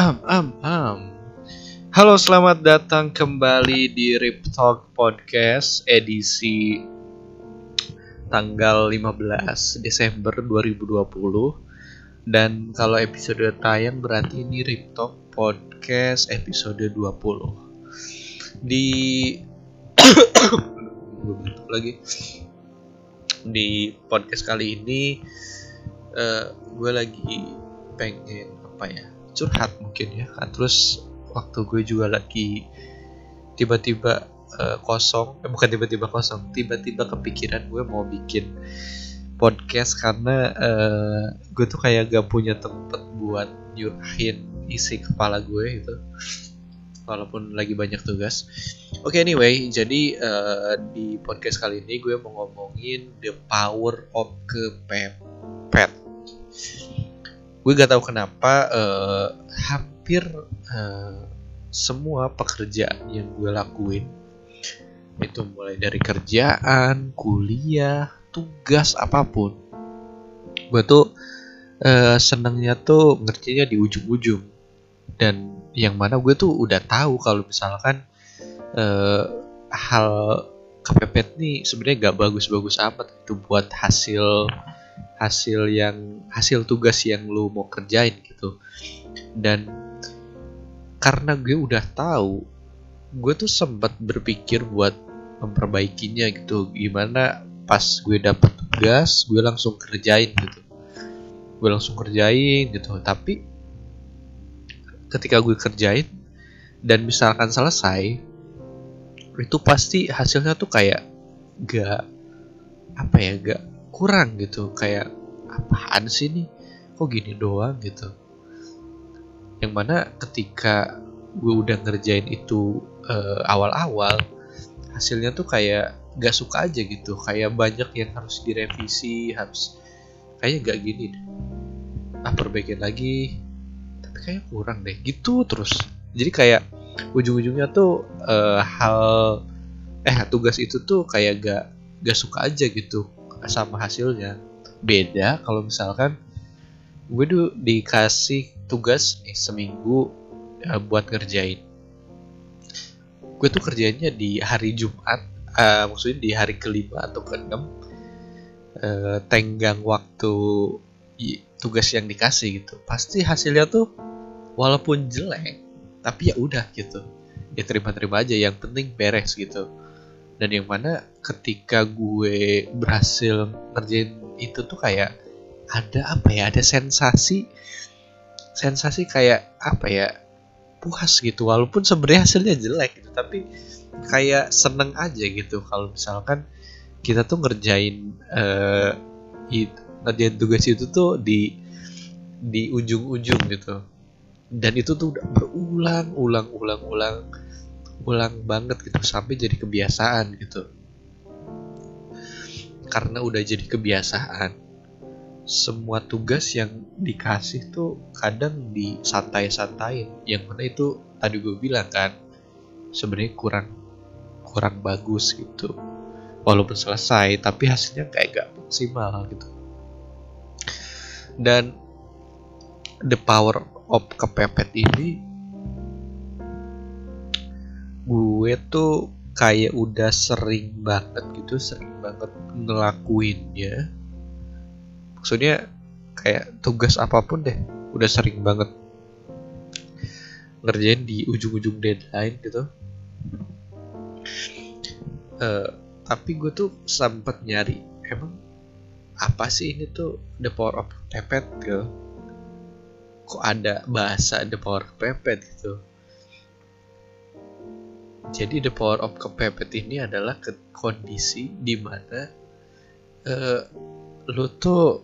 Am, am, am. Halo, selamat datang kembali di Rip Talk Podcast edisi tanggal 15 Desember 2020. Dan kalau episode tayang berarti ini Rip Talk Podcast episode 20. Di Di podcast kali ini gue lagi pengen curhat mungkin ya kan. Terus waktu gue juga lagi tiba-tiba tiba-tiba kepikiran gue mau bikin podcast karena gue tuh kayak gak punya tempat buat nyurahin isi kepala gue gitu walaupun lagi banyak tugas. Oke, anyway, jadi di podcast kali ini gue mau ngomongin the power of kepepet. Gue gak tahu kenapa hampir semua pekerjaan yang gue lakuin, itu mulai dari kerjaan, kuliah, tugas apapun, gue tuh senengnya tuh ngerjainnya di ujung-ujung. Dan yang mana gue tuh udah tahu kalau misalkan hal kepepet nih sebenarnya gak bagus-bagus amat gitu buat hasil tugas yang lu mau kerjain gitu. Dan karena gue udah tahu, gue tuh sempat berpikir buat memperbaikinya gitu. Gimana pas gue dapet tugas, gue langsung kerjain gitu. Tapi ketika gue kerjain dan misalkan selesai, itu pasti hasilnya tuh kayak gak kurang gitu. Kayak apaan sih nih, kok gini doang gitu. Yang mana ketika gue udah ngerjain itu awal-awal, hasilnya tuh kayak gak suka aja gitu. Kayak banyak yang harus direvisi, kayak gak gini deh, perbaikin lagi, tapi kayak kurang deh gitu terus. Jadi kayak ujung-ujungnya tuh tugas itu tuh kayak gak suka aja gitu sama hasilnya. Beda kalau misalkan gue tuh dikasih tugas seminggu buat ngerjain. Gue tuh kerjainnya di hari Jumat, maksudnya di hari kelima atau keenam, tenggang waktu tugas yang dikasih gitu. Pasti hasilnya tuh walaupun jelek, tapi ya udah gitu, ya terima-terima aja, yang penting beres gitu. Dan yang mana ketika gue berhasil ngerjain itu tuh kayak ada sensasi kayak puas gitu, walaupun sebenarnya hasilnya jelek gitu, tapi kayak seneng aja gitu kalau misalkan kita tuh ngerjain tugas itu tuh di ujung-ujung gitu. Dan itu tuh udah berulang banget gitu sampai jadi kebiasaan gitu. Karena udah jadi kebiasaan, semua tugas yang dikasih tuh kadang disantai-santain, yang mana itu tadi gue bilang kan sebenarnya kurang bagus gitu. Walaupun selesai tapi hasilnya kayak gak maksimal gitu. Dan the power of kepepet ini, gue tuh kayak udah sering banget ngelakuinnya. Maksudnya kayak tugas apapun deh, udah sering banget ngerjain di ujung-ujung deadline gitu. Tapi gue tuh sempet nyari, emang apa sih ini tuh the power of kepepet gitu. Kok ada bahasa the power of kepepet gitu. Jadi the power of kepepet ini adalah kondisi di mana lu tuh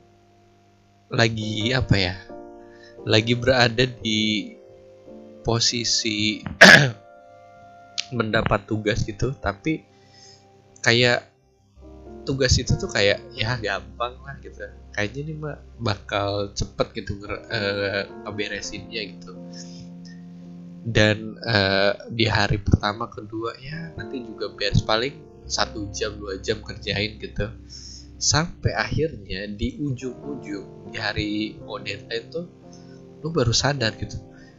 lagi berada di posisi mendapat tugas gitu, tapi kayak tugas itu tuh kayak ya gampang lah gitu, kayaknya ini mah bakal cepet gitu ngeberesinnya gitu. Dan di hari pertama kedua ya nanti juga beres, paling 1 jam 2 jam kerjain gitu. Sampai akhirnya di ujung-ujung di hari mau deadline tuh lu baru sadar gitu,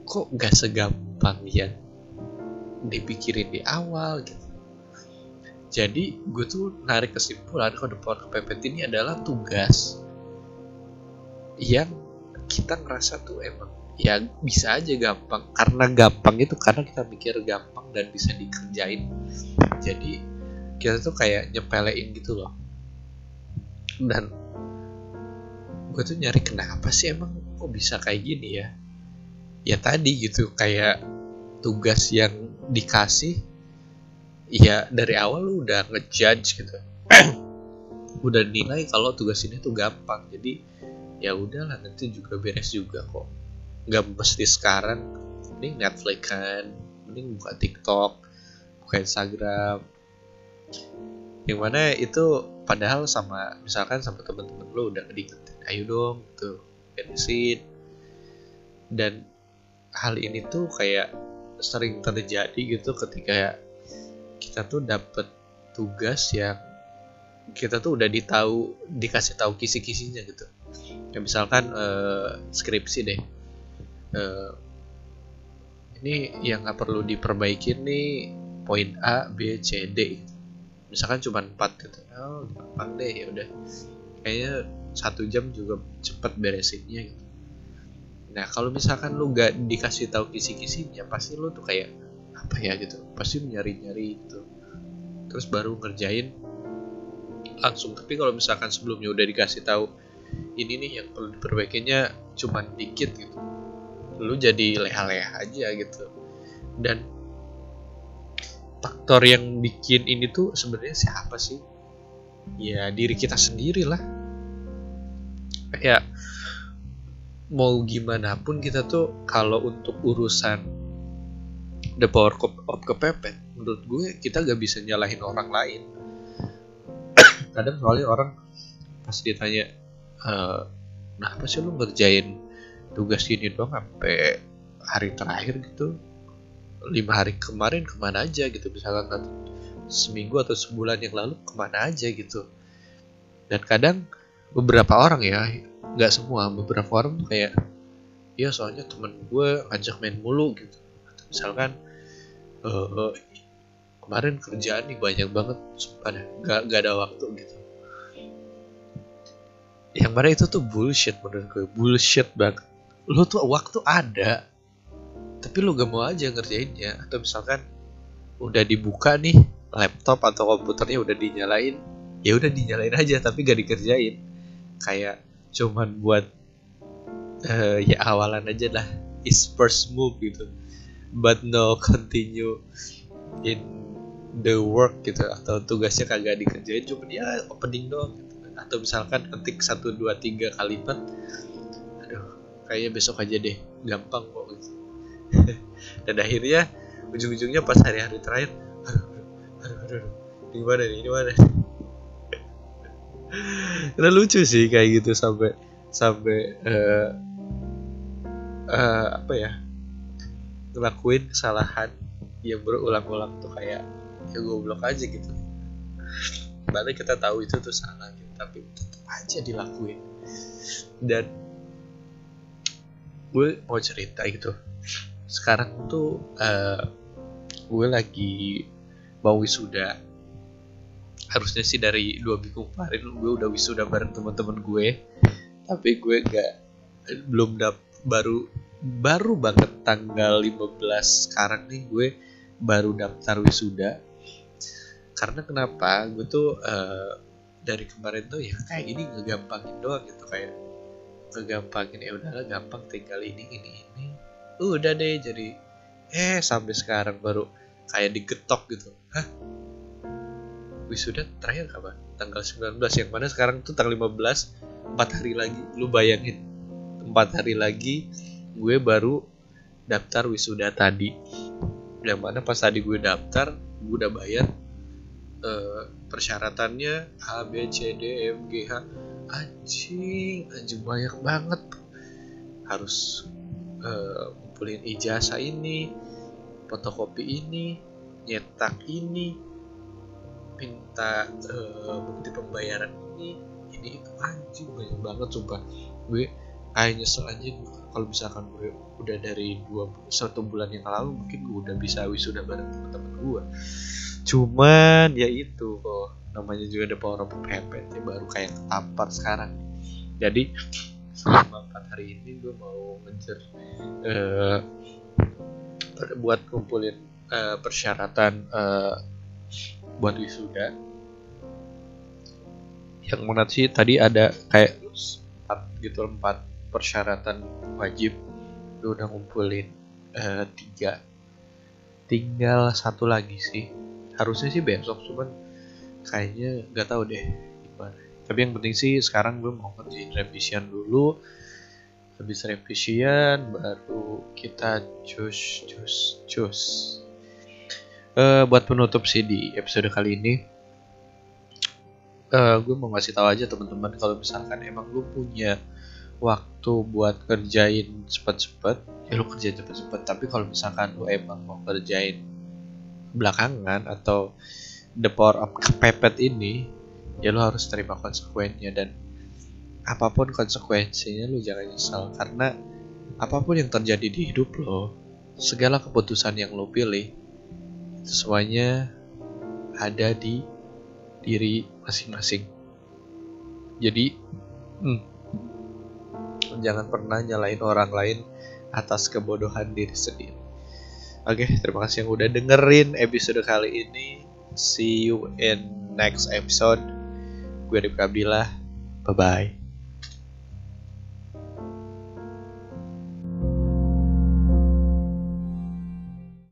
kok gak segampang yang dipikirin di awal gitu. Jadi gue tuh narik kesimpulan kalau The Power Kepepet ini adalah tugas yang kita ngerasa tuh emang ya bisa aja gampang. Karena gampang itu karena kita mikir gampang dan bisa dikerjain. Jadi kita tuh kayak nyepelein gitu loh. Dan gue tuh nyari kenapa sih emang kok bisa kayak gini ya. Ya tadi gitu, kayak tugas yang dikasih ya dari awal lu udah ngejudge gitu. Udah nilai kalau tugas ini tuh gampang. Jadi ya udahlah, nanti juga beres juga kok. Nggak mesti sekarang. Mending Netflix kan, mending buka TikTok, buka Instagram. Yang mana itu padahal sama misalkan sama temen-temen lu udah diingetin, ayo dong tuh beresin. Dan hal ini tuh kayak sering terjadi gitu ketika kita tuh dapet tugas yang kita tuh udah dikasih tahu kisi-kisinya gitu. Ya misalkan skripsi deh, ini yang nggak perlu diperbaikin nih poin A, B, C, D. Misalkan cuma 4 gitu. Oh, gampang deh, ya udah. Kayaknya 1 jam juga cepet beresinnya gitu. Nah kalau misalkan lu gak dikasih tahu kisi-kisinya, pasti lu tuh kayak apa ya gitu, pasti nyari-nyari gitu, terus baru ngerjain langsung. Tapi kalau misalkan sebelumnya udah dikasih tahu ini nih yang perlu diperbaikinya cuman dikit gitu, lu jadi leha-leha aja gitu. Dan faktor yang bikin ini tuh sebenarnya siapa sih? Ya diri kita sendiri lah. Kayak mau gimana pun kita tuh kalau untuk urusan The Power of Kepepet, menurut gue kita gak bisa nyalahin orang lain. Kadang soalnya orang pas ditanya, kenapa sih lu ngerjain tugas ini doang sampai hari terakhir gitu, 5 hari kemarin kemana aja gitu, misalkan seminggu atau sebulan yang lalu kemana aja gitu. Dan kadang beberapa orang ya, nggak semua, beberapa orang tuh kayak, ya soalnya temen gue ngajak main mulu gitu. Misalkan kemarin kerjaan nih banyak banget, sumpah gak ada waktu gitu. Yang mana itu tuh bullshit menurut gue, bullshit banget. Lu tuh waktu ada, tapi lu gak mau aja ngerjainnya. Atau misalkan udah dibuka nih laptop atau komputernya udah dinyalain, ya udah dinyalain aja tapi gak dikerjain. Kayak cuman buat ya awalan aja lah, is first move gitu, but no continue in the work gitu, atau tugasnya kagak dikerjain, cuma dia opening doang gitu. Atau misalkan ketik 1, 2, 3 kalimat, aduh kayaknya besok aja deh, gampang kok gitu. Dan akhirnya ujung-ujungnya pas hari-hari terakhir, aduh ini mana nih. Karena lucu sih kayak gitu, sampai apa ya, ngelakuin kesalahan yang berulang-ulang tuh kayak ya goblok aja gitu. Padahal kita tahu itu tuh salah gitu, tapi tetap aja dilakuin. Dan gue mau cerita gitu, sekarang tuh gue lagi mau wisuda. Harusnya sih dari 2 minggu kemarin gue udah wisuda bareng teman-teman gue, tapi gue baru banget tanggal 15 sekarang nih gue baru daftar wisuda. Karena kenapa? Gue tuh dari kemarin tuh ya kayak gini ngegampangin doang gitu, kayak ngegampangin, ya udahlah gampang, tinggal ini udah deh jadi. Sampai sekarang baru kayak digetok gitu. Hah? Wisuda terakhir kapan? Tanggal 19, yang mana sekarang tuh tanggal 15, 4 hari lagi. Lu bayangin, 4 hari lagi gue baru daftar wisuda tadi. Yang mana pas tadi gue daftar, gue udah bayar persyaratannya A, B, C, D, E, F, G, H. Anjing banyak banget. Harus ngumpulin ijazah ini, fotokopi ini, nyetak ini, minta bukti pembayaran ini itu, anjing banyak banget sumpah. Gue kayak nyesel aja kalau misalkan gue udah dari 1 bulan yang lalu, mungkin gue udah bisa wisuda bareng teman-teman gue. Cuman ya itu kok, namanya juga ada power of habit ya, baru kayak ketampar sekarang. Jadi selama 4 hari ini gue mau ngejar buat kumpulin persyaratan buat wisuda. Yang mana sih tadi ada kayak 4 persyaratan wajib. Gue udah ngumpulin 3, tinggal 1 lagi sih, harusnya sih besok, cuman kayaknya nggak tahu deh gimana. Tapi yang penting sih sekarang gue mau ngerjain revision dulu. Habis revision baru kita cus. Buat penutup sih di episode kali ini, gue mau ngasih tahu aja teman-teman, kalau misalkan emang lu punya waktu buat kerjain cepet-cepet, ya lu kerjain cepet-cepet. Tapi kalau misalkan lu emang mau kerjain belakangan atau the power of kepepet ini, ya lu harus terima konsekuensinya. Dan apapun konsekuensinya lu jangan nyesal, karena apapun yang terjadi di hidup lo, segala keputusan yang lo pilih, semuanya ada di diri masing-masing. Jadi jangan pernah nyalain orang lain atas kebodohan diri sendiri. Oke, terima kasih yang udah dengerin episode kali ini. See you in next episode. Gue Rifka Abdillah. Bye bye.